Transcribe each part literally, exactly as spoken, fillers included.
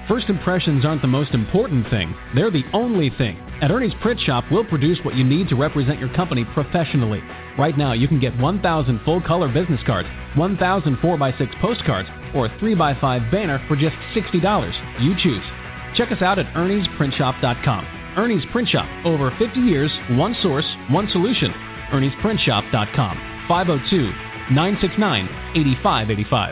First impressions aren't the most important thing. They're the only thing. At Ernie's Print Shop, we'll produce what you need to represent your company professionally. Right now, you can get one thousand full-color business cards, one thousand four by six postcards, or a three by five banner for just sixty dollars. You choose. Check us out at ernies print shop dot com. Ernie's Print Shop. Over fifty years, one source, one solution. ernies print shop dot com. five oh two, nine six nine, eight five eight five.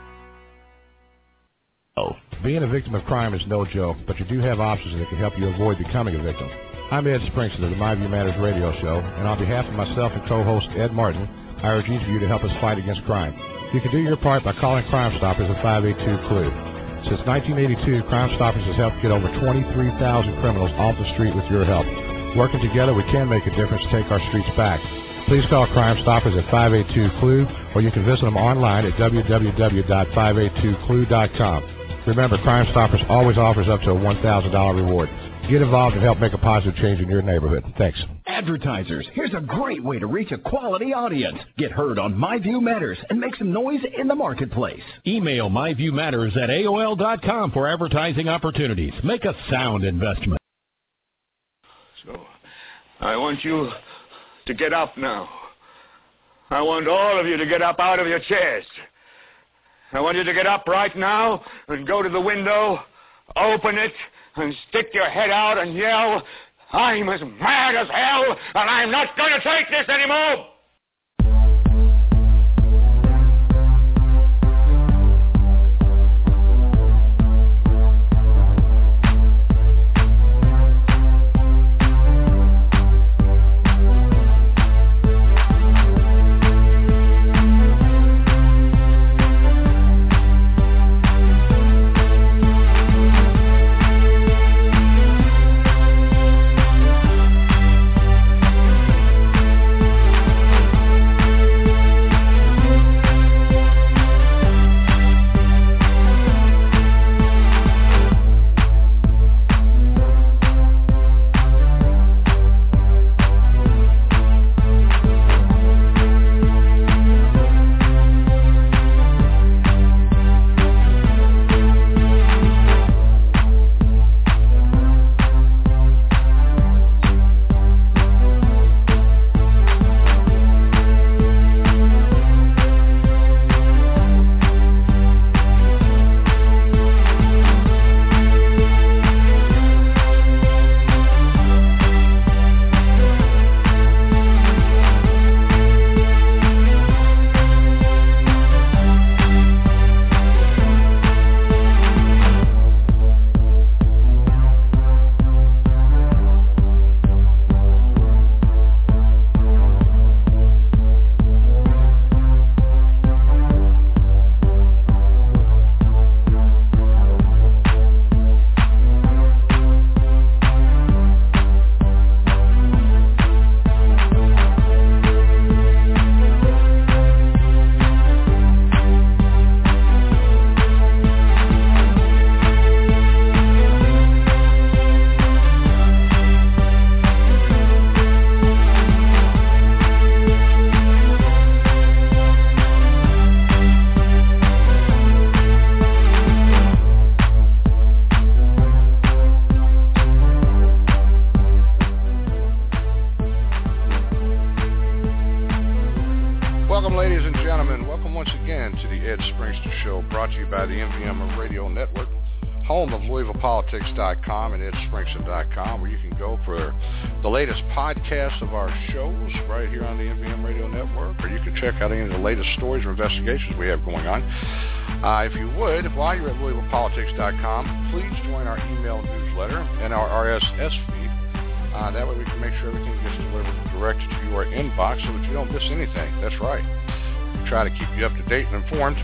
Oh. Being a victim of crime is no joke, but you do have options that can help you avoid becoming a victim. I'm Ed Springston of the My View Matters radio show, and on behalf of myself and co-host Ed Martin, I urge each of you to help us fight against crime. You can do your part by calling Crime Stoppers at five eight two, C L U E. Since nineteen eighty-two, Crime Stoppers has helped get over twenty-three thousand criminals off the street with your help. Working together, we can make a difference to take our streets back. Please call Crime Stoppers at five eight two, C L U E, or you can visit them online at w w w dot five eight two C L U E dot com. Remember, Crime Stoppers always offers up to a one thousand dollars reward. Get involved and help make a positive change in your neighborhood. Thanks. Advertisers, here's a great way to reach a quality audience. Get heard on My View Matters and make some noise in the marketplace. Email myviewmatters at A O L dot com for advertising opportunities. Make a sound investment. So, I want you to get up now. I want all of you to get up out of your chairs. I want you to get up right now and go to the window, open it, and stick your head out and yell, "I'm as mad as hell, and I'm not going to take this anymore!" politics dot com and ed springston dot com, where you can go for the latest podcasts of our shows right here on the M V M Radio Network, or you can check out any of the latest stories or investigations we have going on. Uh, if you would, while you're at louisville politics dot com, please join our email newsletter and our R S S feed. Uh, that way we can make sure everything gets delivered direct to your inbox so that you don't miss anything. That's right. We try to keep you up to date and informed.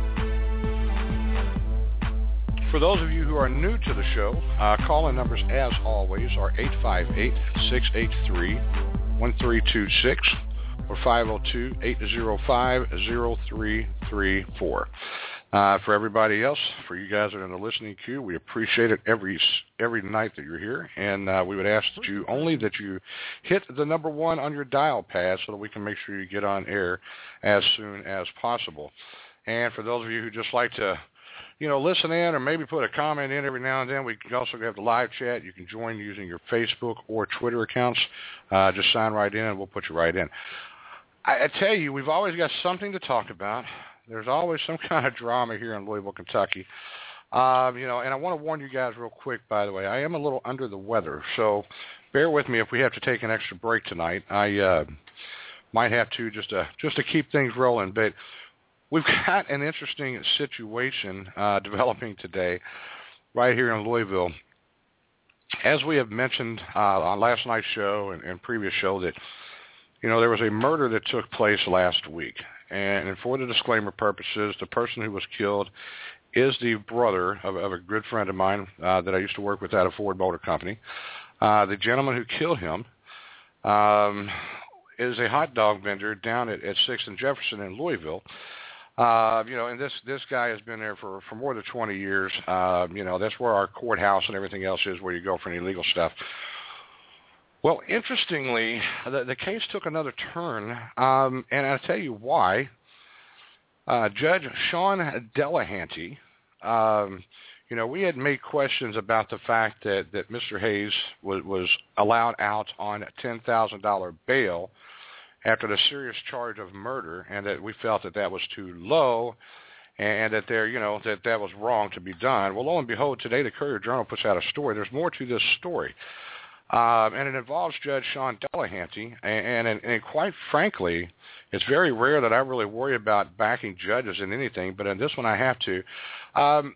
For those of you who are new to the show, uh, call-in numbers, as always, are eight five eight, six eight three, one three two six or five oh two, eight oh five, oh three three four. Uh, for everybody else, for you guys that are in the listening queue, we appreciate it every every night that you're here, and uh, we would ask that you only that you hit the number one on your dial pad so that we can make sure you get on air as soon as possible. And for those of you who just like to you know, listen in or maybe put a comment in every now and then. We can also have the live chat. You can join using your Facebook or Twitter accounts. Uh, just sign right in, and we'll put you right in. I, I tell you, we've always got something to talk about. There's always some kind of drama here in Louisville, Kentucky. Um, you know, and I want to warn you guys real quick, by the way. I am a little under the weather, so bear with me if we have to take an extra break tonight. I uh, might have to just to, just to keep things rolling, but we've got an interesting situation uh, developing today right here in Louisville. As we have mentioned uh, on last night's show and, and previous show that, you know, there was a murder that took place last week. And for the disclaimer purposes, the person who was killed is the brother of, of a good friend of mine uh, that I used to work with at a Ford Motor Company. Uh, the gentleman who killed him um, is a hot dog vendor down at, at sixth and Jefferson in Louisville. Uh, you know, and this, this guy has been there for, for more than twenty years. Uh, you know, that's where our courthouse and everything else is, where you go for any legal stuff. Well, interestingly, the, the case took another turn, um, and I'll tell you why. Uh, Judge Sean Delahanty, um, you know, we had made questions about the fact that, that Mister Hayes was, was allowed out on ten thousand dollars bail after the serious charge of murder, and that we felt that that was too low, and that there, you know, that that was wrong to be done. Well, lo and behold, today the Courier-Journal puts out a story. There's more to this story. Uh, and it involves Judge Sean Delahanty, and, and, and quite frankly, it's very rare that I really worry about backing judges in anything, but in this one I have to. Um,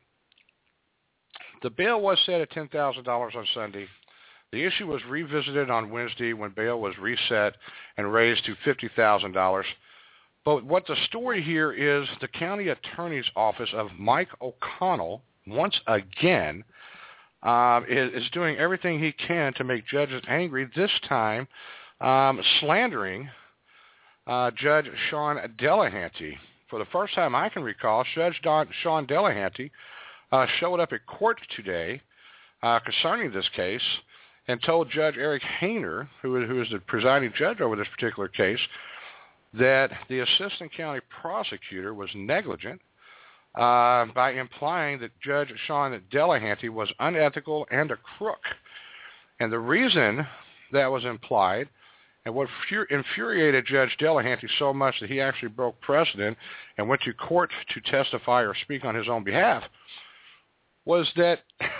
the bail was set at ten thousand dollars on Sunday. The issue was revisited on Wednesday when bail was reset and raised to fifty thousand dollars. But what the story here is, the county attorney's office of Mike O'Connell, once again, Uh, is, is doing everything he can to make judges angry, this time um, slandering uh, Judge Sean Delahanty. For the first time I can recall, Judge Don, Sean Delahanty uh, showed up at court today uh, concerning this case and told Judge Eric Hayner, who, who is the presiding judge over this particular case, that the assistant county prosecutor was negligent Uh, by implying that Judge Sean Delahanty was unethical and a crook. And the reason that was implied, and what fur- infuriated Judge Delahanty so much that he actually broke precedent and went to court to testify or speak on his own behalf, was that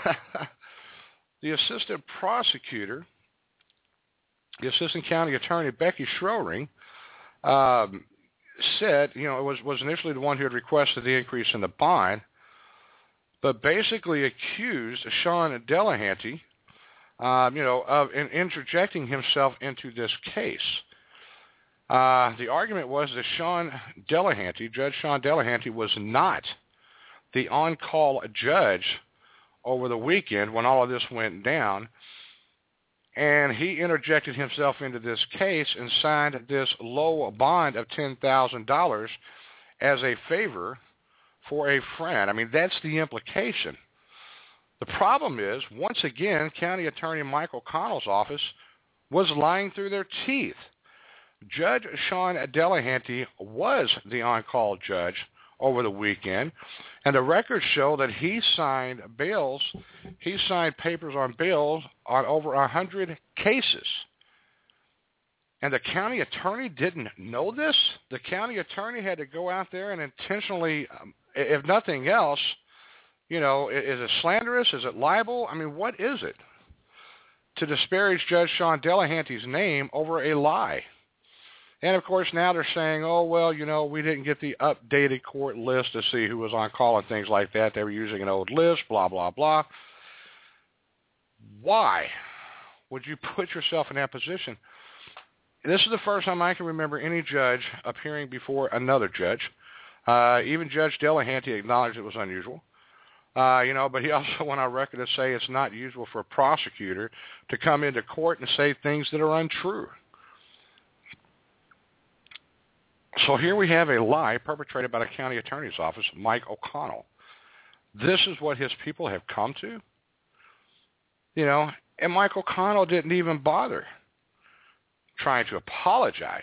the assistant prosecutor, the assistant county attorney, Becky Schroering, um, said, you know, it was, was initially the one who had requested the increase in the bond, but basically accused Sean Delahanty, um, you know, of in, interjecting himself into this case. Uh, the argument was that Sean Delahanty, Judge Sean Delahanty, was not the on-call judge over the weekend when all of this went down, and he interjected himself into this case and signed this low bond of ten thousand dollars as a favor for a friend. I mean, that's the implication. The problem is, once again, County Attorney Mike O'Connell's office was lying through their teeth. Judge Sean Delahanty was the on-call judge over the weekend, and the records show that he signed bails, he signed papers on bails on over one hundred cases. And the county attorney didn't know this? The county attorney had to go out there and intentionally, um, if nothing else, you know, is it slanderous? Is it libel? I mean, what is it? To disparage Judge Sean Delahanty's name over a lie. And, of course, now they're saying, oh, well, you know, we didn't get the updated court list to see who was on call and things like that. They were using an old list, blah, blah, blah. Why would you put yourself in that position? This is the first time I can remember any judge appearing before another judge. Uh, even Judge Delahanty acknowledged it was unusual. Uh, you know, but he also went on record to say it's not usual for a prosecutor to come into court and say things that are untrue. So here we have a lie perpetrated by the county attorney's office, Mike O'Connell. This is what his people have come to? You know, and Mike O'Connell didn't even bother trying to apologize.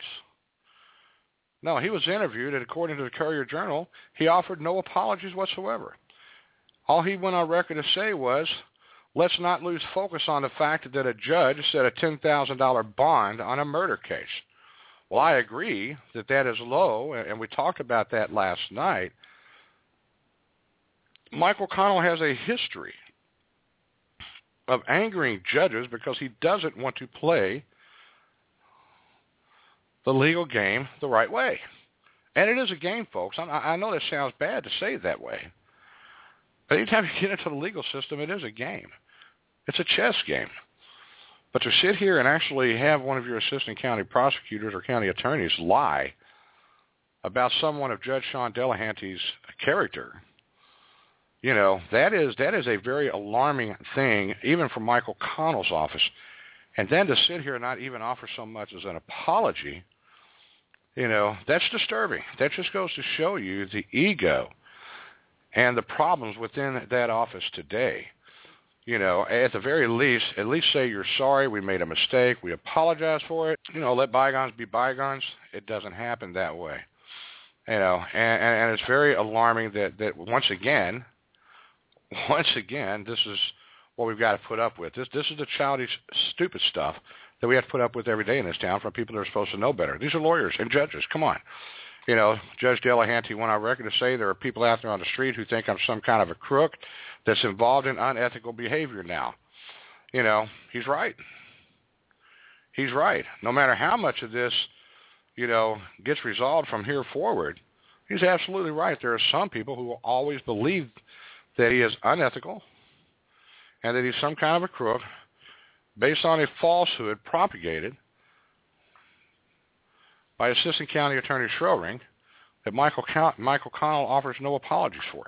No, he was interviewed, and according to the Courier-Journal, he offered no apologies whatsoever. all he went on record to say was, let's not lose focus on the fact that a judge set a ten thousand dollars bond on a murder case. Well, I agree that that is low, and we talked about that last night. Michael Connell has a history of angering judges because he doesn't want to play the legal game the right way. And it is a game, folks. I, I know that sounds bad to say it that way. But anytime you get into the legal system, it is a game. It's a chess game. But to sit here and actually have one of your assistant county prosecutors or county attorneys lie about someone of Judge Sean Delahanty's character, you know, that is that is a very alarming thing, even from Michael Connell's office. And then to sit here and not even offer so much as an apology, you know, that's disturbing. That just goes to show you the ego and the problems within that office today. You know, at the very least, at least say you're sorry, we made a mistake, we apologize for it. You know, let bygones be bygones. It doesn't happen that way. You know, and, and, and it's very alarming that, that once again, once again, this is what we've got to put up with. This this is the childish, stupid stuff that we have to put up with every day in this town from people that are supposed to know better. These are lawyers and judges. Come on. You know, Judge Delahanty went on record to say there are people out there on the street who think I'm some kind of a crook that's involved in unethical behavior now. You know, he's right. He's right. No matter how much of this, you know, gets resolved from here forward, he's absolutely right. There are some people who will always believe that he is unethical and that he's some kind of a crook based on a falsehood propagated by Assistant County Attorney Schroering that Michael Con- Michael Connell offers no apologies for.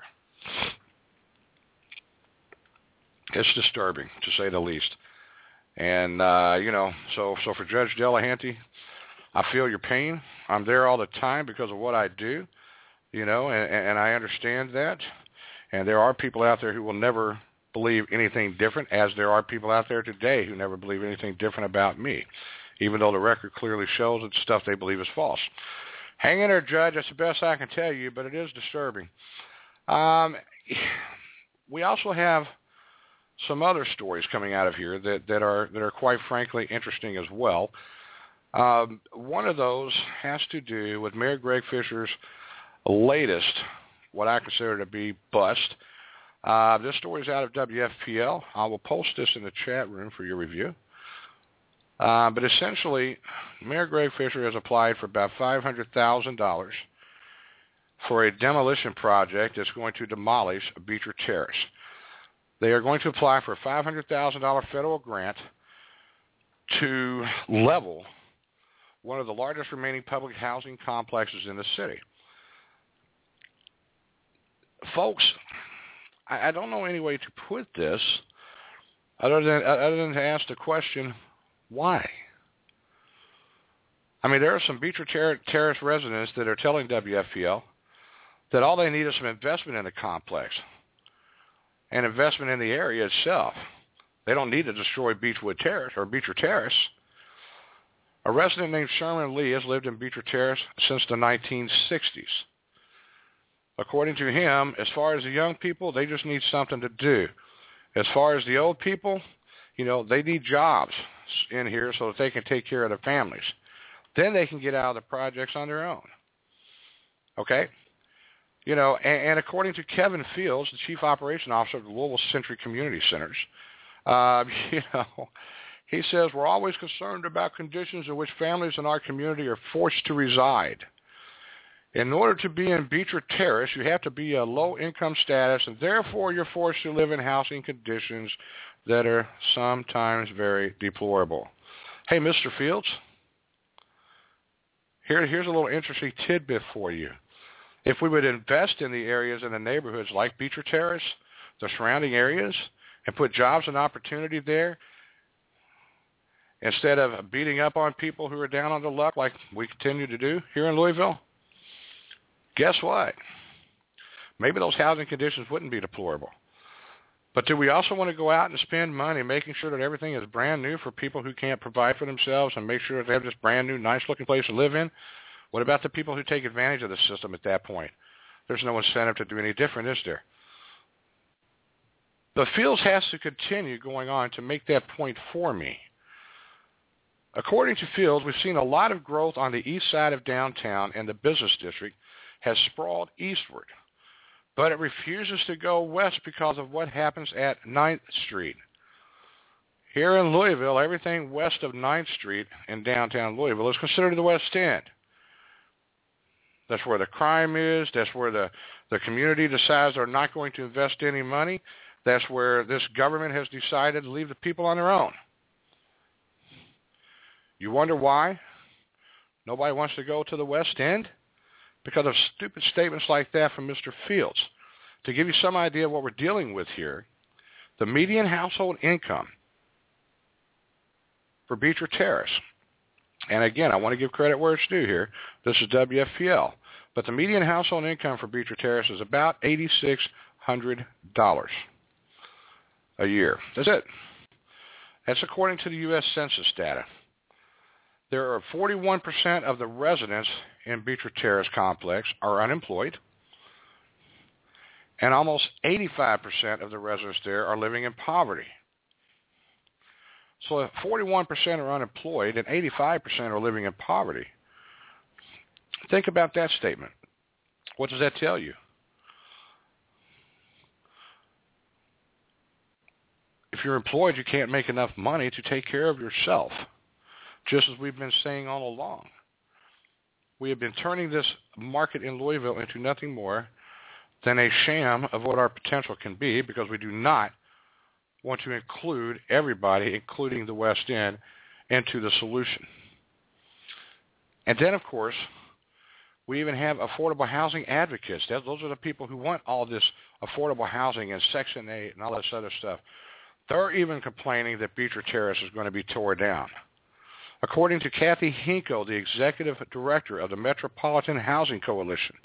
It's disturbing, to say the least. And, uh, you know, so so for Judge Delahanty, I feel your pain. I'm there all the time because of what I do, you know, and, and I understand that. And there are people out there who will never believe anything different, as there are people out there today who never believe anything different about me, even though the record clearly shows that stuff they believe is false. Hang in there, Judge. That's the best I can tell you, but it is disturbing. Um, we also have some other stories coming out of here that, that are that are quite frankly interesting as well. Um, one of those has to do with Mayor Greg Fisher's latest, what I consider to be, bust. Uh, this story is out of W F P L. I will post this in the chat room for your review. Uh, but essentially, Mayor Greg Fisher has applied for about five hundred thousand dollars for a demolition project that's going to demolish Beecher Terrace. They are going to apply for a five hundred thousand dollars federal grant to level one of the largest remaining public housing complexes in the city. Folks, I, I don't know any way to put this other than, other than to ask the question, why? I mean, there are some Beecher Ter- Terrace residents that are telling W F P L that all they need is some investment in the complex and investment in the area itself. They don't need to destroy Beechwood Terrace or Beecher Terrace. A resident named Sherman Lee has lived in Beecher Terrace since the nineteen sixties. According to him, as far as the young people, they just need something to do. As far as the old people, you know, they need jobs in here so that they can take care of their families. Then they can get out of the projects on their own. Okay? You know, and, and according to Kevin Fields, the Chief Operation Officer of the Louisville Century Community Centers, uh, you know, he says, we're always concerned about conditions in which families in our community are forced to reside. In order to be in Beecher Terrace, you have to be a low-income status, and therefore you're forced to live in housing conditions that are sometimes very deplorable. Hey, Mister Fields, here, here's a little interesting tidbit for you. If we would invest in the areas and the neighborhoods like Beecher Terrace, the surrounding areas, and put jobs and opportunity there, instead of beating up on people who are down on the luck like we continue to do here in Louisville, guess what? Maybe those housing conditions wouldn't be deplorable. But do we also want to go out and spend money making sure that everything is brand new for people who can't provide for themselves and make sure that they have this brand new, nice-looking place to live in? What about the people who take advantage of the system at that point? There's no incentive to do any different, is there? But Fields has to continue going on to make that point for me. According to Fields, we've seen a lot of growth on the east side of downtown, and the business district has sprawled eastward. But it refuses to go west because of what happens at ninth Street. Here in Louisville, everything west of ninth Street in downtown Louisville is considered the West End. That's where the crime is. That's where the, the community decides they're not going to invest any money. That's where this government has decided to leave the people on their own. You wonder why nobody wants to go to the West End? Because of stupid statements like that from Mister Fields. To give you some idea of what we're dealing with here, the median household income for Beecher Terrace, and again, I want to give credit where it's due here. This is W F P L. But the median household income for Beecher Terrace is about eight thousand six hundred dollars a year. That's it. That's according to the U S Census data. There are forty-one percent of the residents in Beecher Terrace complex are unemployed, and almost eighty-five percent of the residents there are living in poverty. So if forty-one percent are unemployed and eighty-five percent are living in poverty, think about that statement. What does that tell you? If you're employed, you can't make enough money to take care of yourself, just as we've been saying all along. We have been turning this market in Louisville into nothing more than a sham of what our potential can be, because we do not want to include everybody, including the West End, into the solution. And then, of course, we even have affordable housing advocates. Those are the people who want all this affordable housing and Section eight and all this other stuff. They're even complaining that Beecher Terrace is going to be torn down. According to Kathy Hinkle, the executive director of the Metropolitan Housing Coalition,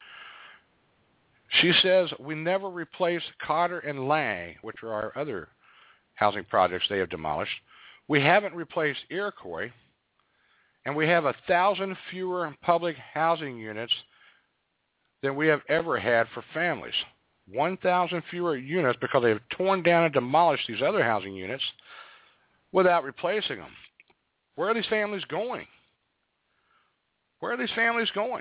she says, we never replaced Cotter and Lang, which are our other housing projects they have demolished. We haven't replaced Iroquois, and we have a thousand fewer public housing units than we have ever had for families. one thousand fewer units because they have torn down and demolished these other housing units without replacing them. Where are these families going? Where are these families going?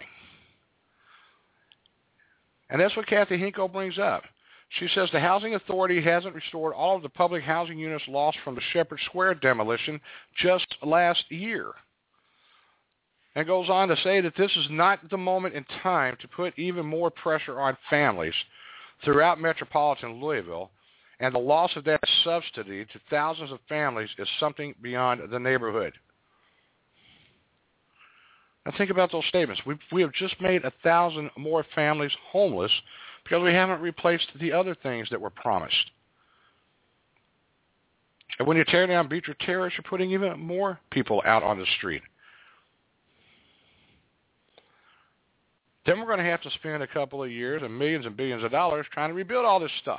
And that's what Kathy Hinkle brings up. She says the Housing Authority hasn't restored all of the public housing units lost from the Shepherd Square demolition just last year. And goes on to say that this is not the moment in time to put even more pressure on families throughout metropolitan Louisville, and the loss of that subsidy to thousands of families is something beyond the neighborhood. Now think about those statements. We we have just made a thousand more families homeless because we haven't replaced the other things that were promised. And when you tear down Beecher Terrace, you're putting even more people out on the street. Then we're going to have to spend a couple of years and millions and billions of dollars trying to rebuild all this stuff.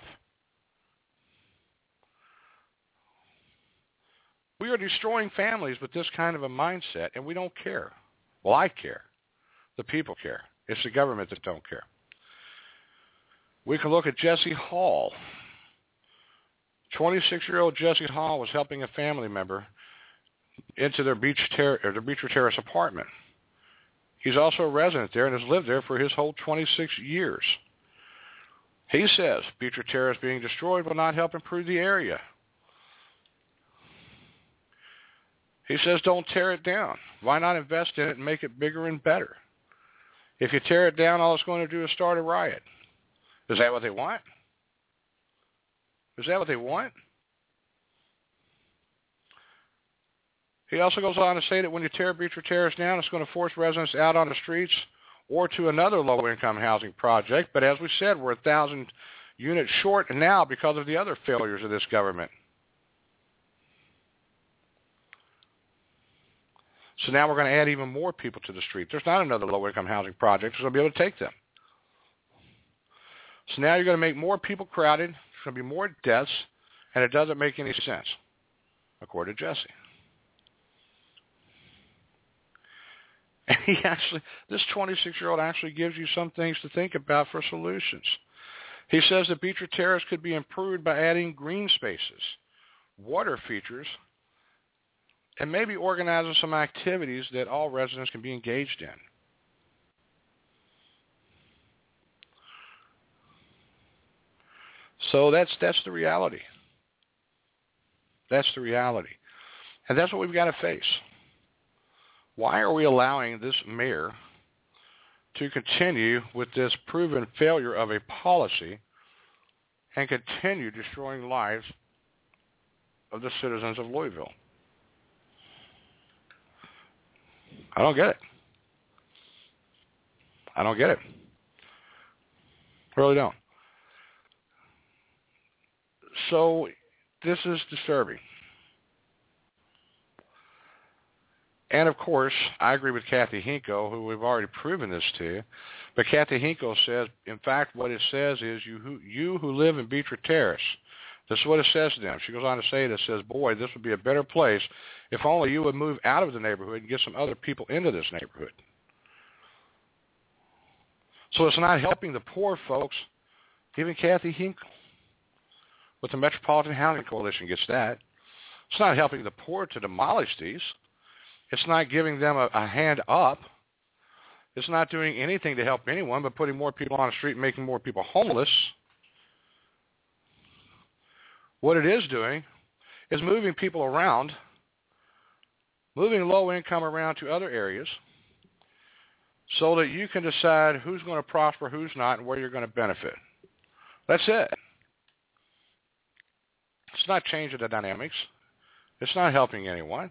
We are destroying families with this kind of a mindset, and we don't care. Well, I care. The people care. It's the government that don't care. We can look at Jesse Hall. twenty-six-year-old Jesse Hall was helping a family member into their Beach Ter- or their Beecher Terrace apartment. He's also a resident there and has lived there for his whole twenty-six years. He says Beecher Terrace being destroyed will not help improve the area. He says don't tear it down. Why not invest in it and make it bigger and better? If you tear it down, all it's going to do is start a riot. Is that what they want? Is that what they want? He also goes on to say that when you tear Beecher Terrace down, it's going to force residents out on the streets or to another low-income housing project. But as we said, we're a thousand units short now because of the other failures of this government. So now we're going to add even more people to the street. There's not another low-income housing project that's going to be able to take them. So now you're going to make more people crowded. There's going to be more deaths, and it doesn't make any sense, according to Jesse. And he actually, this twenty-six-year-old actually gives you some things to think about for solutions. He says that Beecher Terrace could be improved by adding green spaces, water features, and maybe organizing some activities that all residents can be engaged in. So that's that's the reality. That's the reality. And that's what we've got to face. Why are we allowing this mayor to continue with this proven failure of a policy and continue destroying lives of the citizens of Louisville? I don't get it. I don't get it. I really don't. So this is disturbing. And, of course, I agree with Kathy Hinkle, who we've already proven this to. But Kathy Hinkle says, in fact, what it says is you who, you who live in Beecher Terrace, this is what it says to them. She goes on to say, it says, boy, this would be a better place if only you would move out of the neighborhood and get some other people into this neighborhood. So it's not helping the poor folks, even Kathy Hinkle with the Metropolitan Housing Coalition gets that. It's not helping the poor to demolish these. It's not giving them a, a hand up. It's not doing anything to help anyone but putting more people on the street and making more people homeless. What it is doing is moving people around, moving low income around to other areas so that you can decide who's going to prosper, who's not, and where you're going to benefit. That's it. It's not changing the dynamics. It's not helping anyone.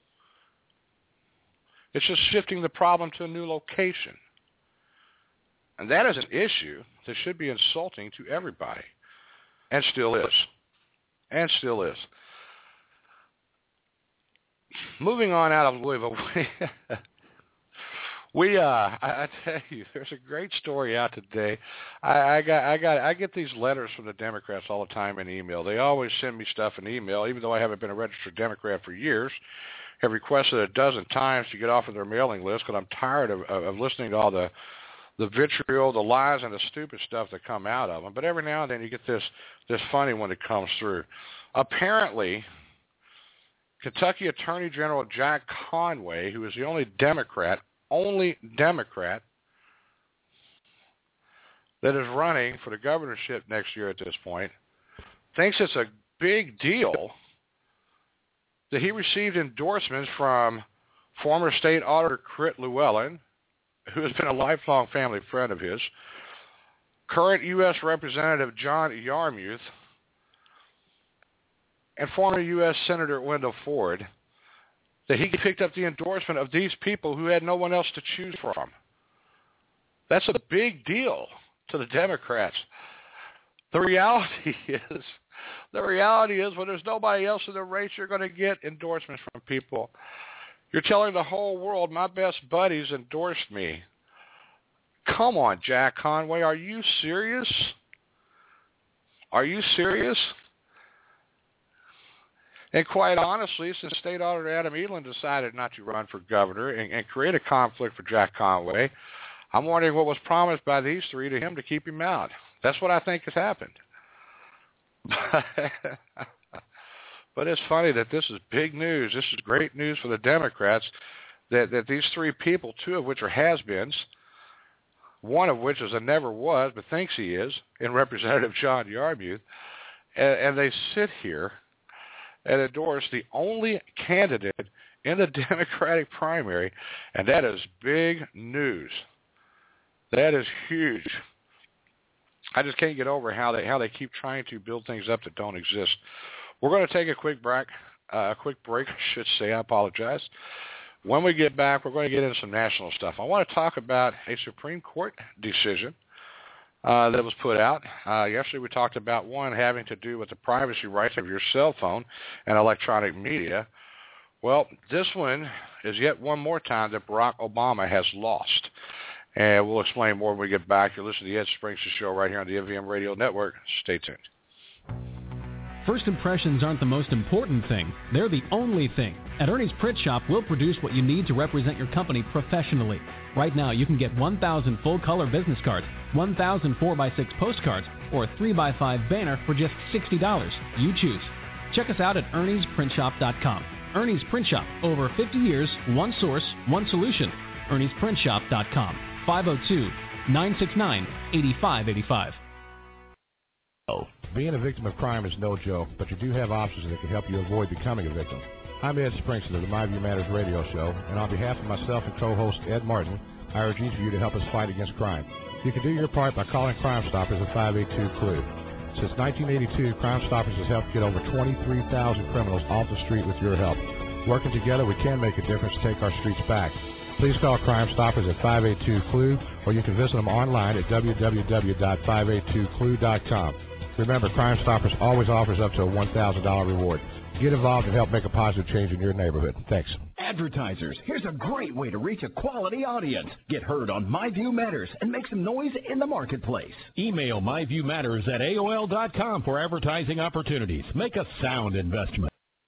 It's just shifting the problem to a new location. And that is an issue that should be insulting to everybody, and still is. And still is. Moving on out of Louisville, we, we uh, I, I tell you, there's a great story out today. I, I got, I got, I get these letters from the Democrats all the time in email. They always send me stuff in email, even though I haven't been a registered Democrat for years. Have requested a dozen times to get off of their mailing list because I'm tired of, of, of listening to all the the vitriol, the lies, and the stupid stuff that come out of them. But every now and then you get this this funny one that comes through. Apparently, Kentucky Attorney General Jack Conway, who is the only Democrat, only Democrat that is running for the governorship next year at this point, thinks it's a big deal that he received endorsements from former state auditor Crit Llewellyn, who has been a lifelong family friend of his, current U S Representative John Yarmuth, and former U S Senator Wendell Ford, that he picked up the endorsement of these people who had no one else to choose from. That's a big deal to the Democrats. The reality is, the reality is when there's nobody else in the race, you're going to get endorsements from people. You're telling the whole world, my best buddies endorsed me. Come on, Jack Conway, are you serious? Are you serious? And quite honestly, since State Auditor Adam Edelin decided not to run for governor and, and create a conflict for Jack Conway, I'm wondering what was promised by these three to him to keep him out. That's what I think has happened. But it's funny that this is big news. This is great news for the Democrats, that, that these three people, two of which are has-beens, one of which is a never was but thinks he is, in Representative John Yarmuth, and, and they sit here and endorse the only candidate in the Democratic primary, and that is big news. That is huge. I just can't get over how they how they keep trying to build things up that don't exist. We're going to take a quick break. Uh, a quick break, I should say. I apologize. When we get back, we're going to get into some national stuff. I want to talk about a Supreme Court decision uh, that was put out. Uh, yesterday we talked about one having to do with the privacy rights of your cell phone and electronic media. Well, this one is yet one more time that Barack Obama has lost. And we'll explain more when we get back. You're listening to the Ed Springs Show right here on the M V M Radio Network. Stay tuned. First impressions aren't the most important thing. They're the only thing. At Ernie's Print Shop, we'll produce what you need to represent your company professionally. Right now, you can get one thousand full-color business cards, one thousand four by six postcards, or a three by five banner for just sixty dollars. You choose. Check us out at Ernie's Print Shop dot com. Ernie's Print Shop. Over fifty years, one source, one solution. Ernie's Print Shop dot com. five oh two, nine six nine, eight five eight five. Being a victim of crime is no joke, but you do have options that can help you avoid becoming a victim. I'm Ed Springston of the My View Matters radio show, and on behalf of myself and co-host Ed Martin, I urge each of you to help us fight against crime. You can do your part by calling Crime Stoppers at five eight two, C L U E. Since nineteen eighty-two, Crime Stoppers has helped get over twenty-three thousand criminals off the street with your help. Working together, we can make a difference to take our streets back. Please call Crime Stoppers at five eight two, C L U E, or you can visit them online at w w w dot five eight two C L U E dot com. Remember, Crime Stoppers always offers up to a one thousand dollars reward. Get involved and help make a positive change in your neighborhood. Thanks. Advertisers, here's a great way to reach a quality audience. Get heard on My View Matters and make some noise in the marketplace. Email myviewmatters at A O L dot com for advertising opportunities. Make a sound investment.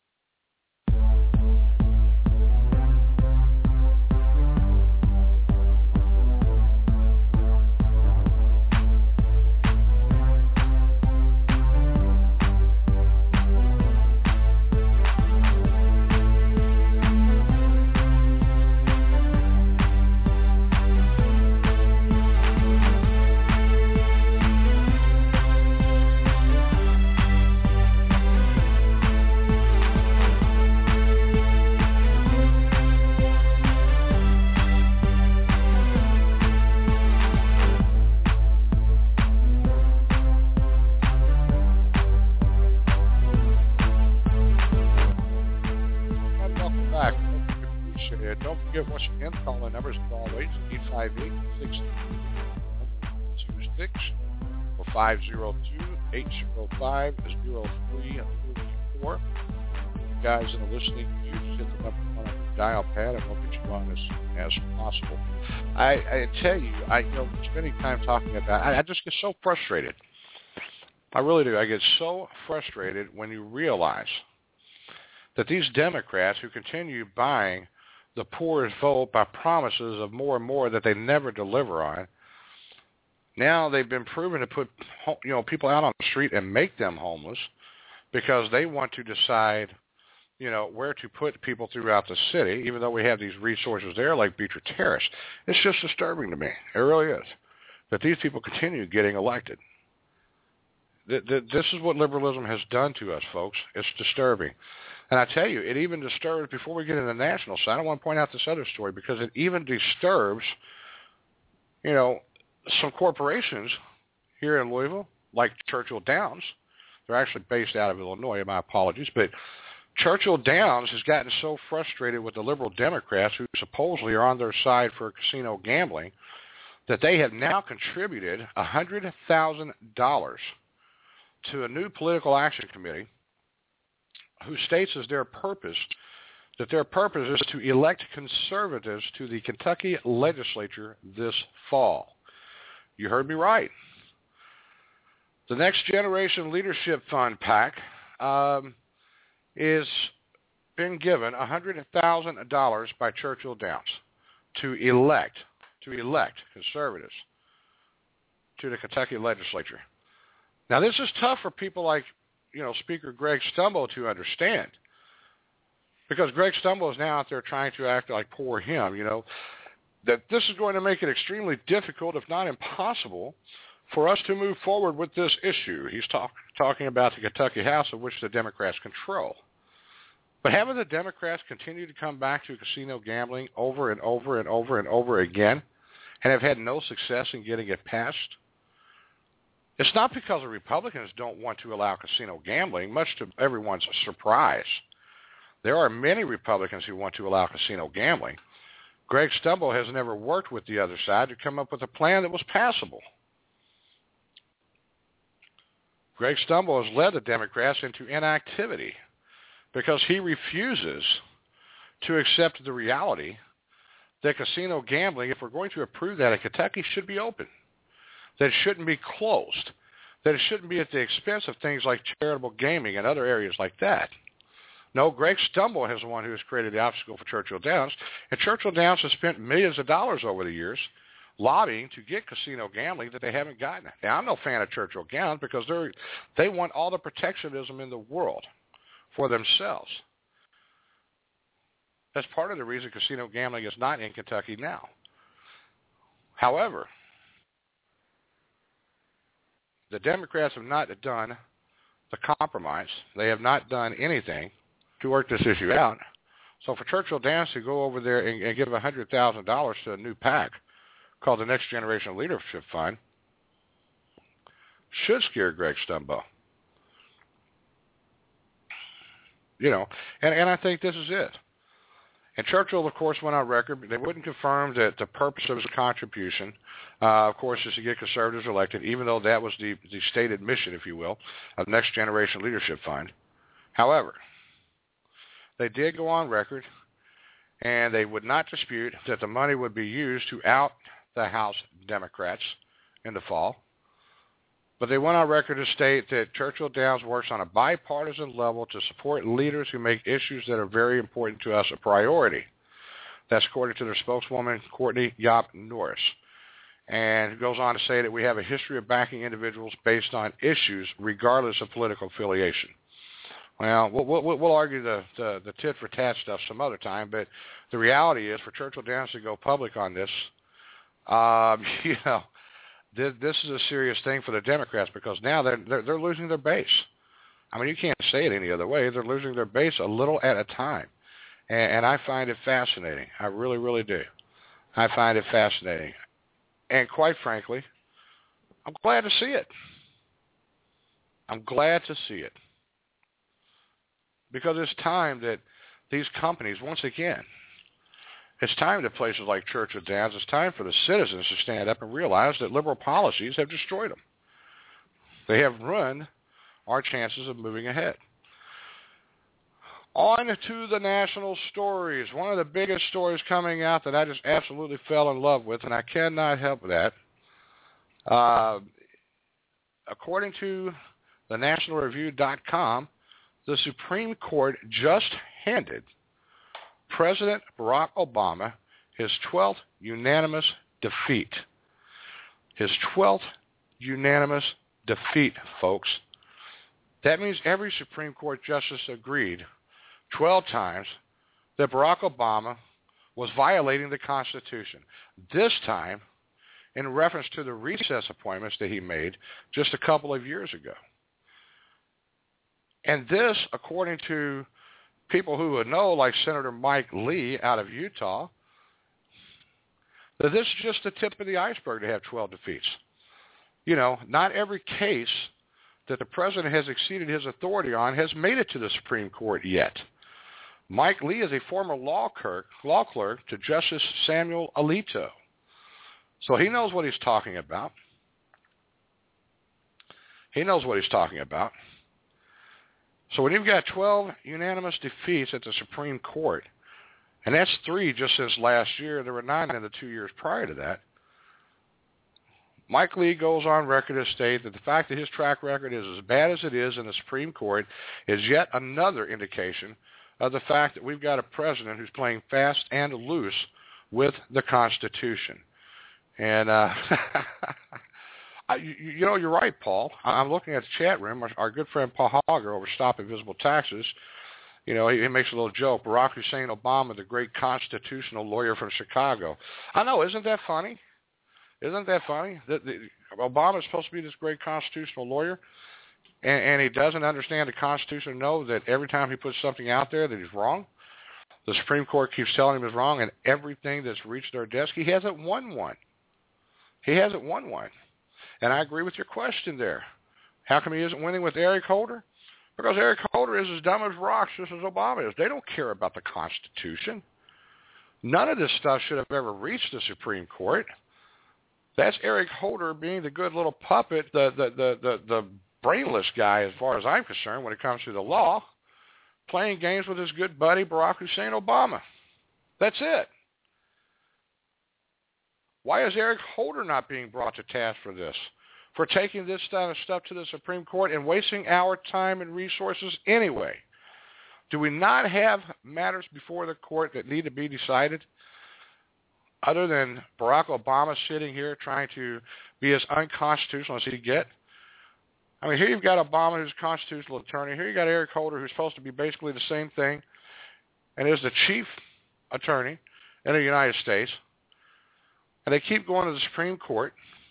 five oh two, eight oh five, oh three three four. Guys that are listening, you just hit the number on your dial pad and we'll get you on as, as possible. I, I tell you, I you know, spending time talking about I, I just get so frustrated. I really do. I get so frustrated when you realize that these Democrats who continue buying the poorest vote by promises of more and more that they never deliver on, now they've been proven to put you know people out on the street and make them homeless because they want to decide you know where to put people throughout the city, even though we have these resources there like Beecher Terrace. It's just disturbing to me. It really is that these people continue getting elected. This is what liberalism has done to us, folks. It's disturbing. And I tell you, it even disturbs, before we get into the national side, I want to point out this other story because it even disturbs, you know, some corporations here in Louisville, like Churchill Downs. They're actually based out of Illinois, my apologies. But Churchill Downs has gotten so frustrated with the liberal Democrats who supposedly are on their side for casino gambling that they have now contributed one hundred thousand dollars to a new political action committee who states as their purpose that their purpose is to elect conservatives to the Kentucky legislature this fall. You heard me right. The Next Generation Leadership Fund PAC um, is been given one hundred thousand dollars by Churchill Downs to elect to elect conservatives to the Kentucky legislature. Now, this is tough for people like, you know, Speaker Greg Stumbo to understand, because Greg Stumbo is now out there trying to act like poor him, you know, that this is going to make it extremely difficult, if not impossible, for us to move forward with this issue. He's talk, talking about the Kentucky House, of which the Democrats control. But having the Democrats continue to come back to casino gambling over and over and over and over again and have had no success in getting it passed, it's not because the Republicans don't want to allow casino gambling, much to everyone's surprise. There are many Republicans who want to allow casino gambling. Greg Stumbo has never worked with the other side to come up with a plan that was passable. Greg Stumbo has led the Democrats into inactivity because he refuses to accept the reality that casino gambling, if we're going to approve that in Kentucky, should be open, that it shouldn't be closed, that it shouldn't be at the expense of things like charitable gaming and other areas like that. No, Greg Stumble is the one who has created the obstacle for Churchill Downs, and Churchill Downs has spent millions of dollars over the years lobbying to get casino gambling that they haven't gotten. Now, I'm no fan of Churchill Downs because they they want all the protectionism in the world for themselves. That's part of the reason casino gambling is not in Kentucky now. However, the Democrats have not done the compromise. They have not done anything to work this issue out. So for Churchill Downs to go over there and, and give one hundred thousand dollars to a new PAC called the Next Generation Leadership Fund should scare Greg Stumbo. You know, and, and I think this is it. And Churchill, of course, went on record. They wouldn't confirm that the purpose of his contribution, uh, of course, is to get conservatives elected, even though that was the, the stated mission, if you will, of Next Generation Leadership Fund. However, they did go on record, and they would not dispute that the money would be used to out the House Democrats in the fall. But they went on record to state that Churchill Downs works on a bipartisan level to support leaders who make issues that are very important to us a priority. That's according to their spokeswoman, Courtney Yop Norris. And it goes on to say that we have a history of backing individuals based on issues regardless of political affiliation. Well, we'll, we'll, we'll argue the, the, the tit-for-tat stuff some other time, but the reality is for Churchill Downs to go public on this, um, you know, this is a serious thing for the Democrats because now they're, they're they're losing their base. I mean, you can't say it any other way. They're losing their base a little at a time, and, and I find it fascinating. I really, really do. I find it fascinating, and quite frankly, I'm glad to see it. I'm glad to see it because it's time that these companies, once again, it's time that places like Churchill Downs, it's time for the citizens to stand up and realize that liberal policies have destroyed them. They have ruined our chances of moving ahead. On to the national stories. One of the biggest stories coming out that I just absolutely fell in love with, and I cannot help that. Uh, according to the national review dot com, the Supreme Court just handed President Barack Obama his twelfth unanimous defeat. His twelfth unanimous defeat, folks. That means every Supreme Court justice agreed twelve times that Barack Obama was violating the Constitution. This time in reference to the recess appointments that he made just a couple of years ago. And this, according to people who would know, like Senator Mike Lee out of Utah, that this is just the tip of the iceberg to have twelve defeats. You know, not every case that the president has exceeded his authority on has made it to the Supreme Court yet. Mike Lee is a former law clerk, law clerk to Justice Samuel Alito. So he knows what he's talking about. He knows what he's talking about. So when you've got twelve unanimous defeats at the Supreme Court, and that's three just since last year, there were nine in the two years prior to that, Mike Lee goes on record to state that the fact that his track record is as bad as it is in the Supreme Court is yet another indication of the fact that we've got a president who's playing fast and loose with the Constitution. And, uh, I, you, you know, you're right, Paul. I'm looking at the chat room. Our, our good friend Paul Hogger over Stop Invisible Taxes, you know, he, he makes a little joke. Barack Hussein Obama, the great constitutional lawyer from Chicago. I know, isn't that funny? Isn't that funny? The, the, Obama is supposed to be this great constitutional lawyer, and, and he doesn't understand the Constitution and know that every time he puts something out there that he's wrong, the Supreme Court keeps telling him he's wrong, and everything that's reached their desk, he hasn't won one. He hasn't won one. And I agree with your question there. How come he isn't winning with Eric Holder? Because Eric Holder is as dumb as rocks, just as Obama is. They don't care about the Constitution. None of this stuff should have ever reached the Supreme Court. That's Eric Holder being the good little puppet, the, the, the, the, the brainless guy as far as I'm concerned when it comes to the law, playing games with his good buddy Barack Hussein Obama. That's it. Why is Eric Holder not being brought to task for this? For taking this kind of stuff to the Supreme Court and wasting our time and resources anyway? Do we not have matters before the court that need to be decided? Other than Barack Obama sitting here trying to be as unconstitutional as he can get. I mean, here you've got Obama, who's a constitutional attorney. Here you got Eric Holder, who's supposed to be basically the same thing, and is the chief attorney in the United States. And they keep going to the Supreme Court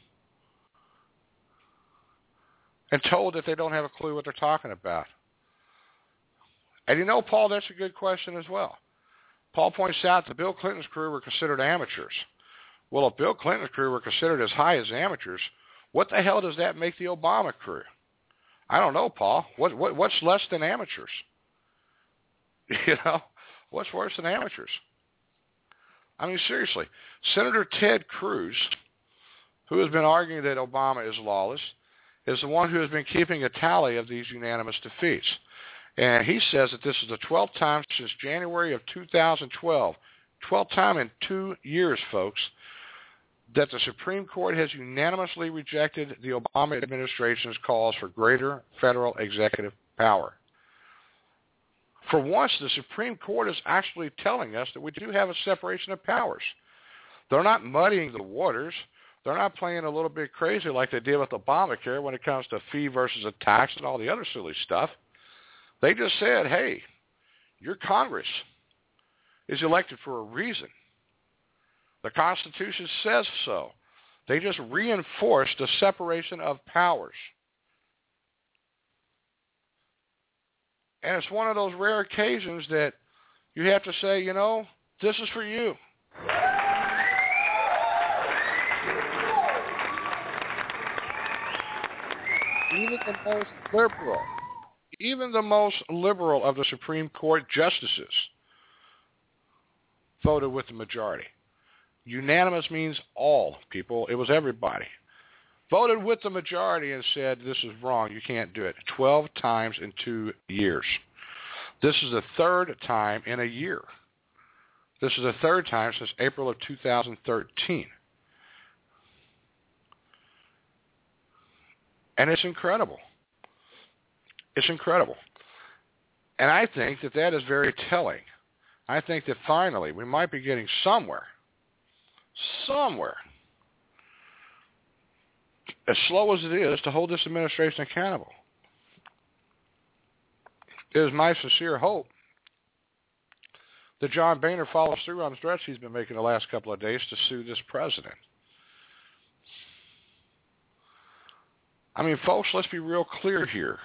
and told that they don't have a clue what they're talking about. And you know, Paul, that's a good question as well. Paul points out that Bill Clinton's crew were considered amateurs. Well, if Bill Clinton's crew were considered as high as amateurs, what the hell does that make the Obama crew? I don't know, Paul. What, what what's less than amateurs? You know, what's worse than amateurs? I mean, seriously, Senator Ted Cruz, who has been arguing that Obama is lawless, is the one who has been keeping a tally of these unanimous defeats. And he says that this is the twelfth time since January of two thousand twelve, twelfth time in two years, folks, that the Supreme Court has unanimously rejected the Obama administration's calls for greater federal executive power. For once, the Supreme Court is actually telling us that we do have a separation of powers. They're not muddying the waters. They're not playing a little bit crazy like they did with Obamacare when it comes to fee versus a tax and all the other silly stuff. They just said, hey, your Congress is elected for a reason. The Constitution says so. They just reinforced the separation of powers. And it's one of those rare occasions that you have to say, you know, this is for you. Even the most liberal, even the most liberal of the Supreme Court justices voted with the majority. Unanimous means all, people. It was everybody. Voted with the majority and said, this is wrong. You can't do it. Twelve times in two years. This is the third time in a year. This is the third time since April of two thousand thirteen. And it's incredible. It's incredible. And I think that that is very telling. I think that finally we might be getting somewhere, somewhere, as slow as it is, to hold this administration accountable. It is my sincere hope that John Boehner follows through on the threats he's been making the last couple of days to sue this president. I mean, folks, let's be real clear here.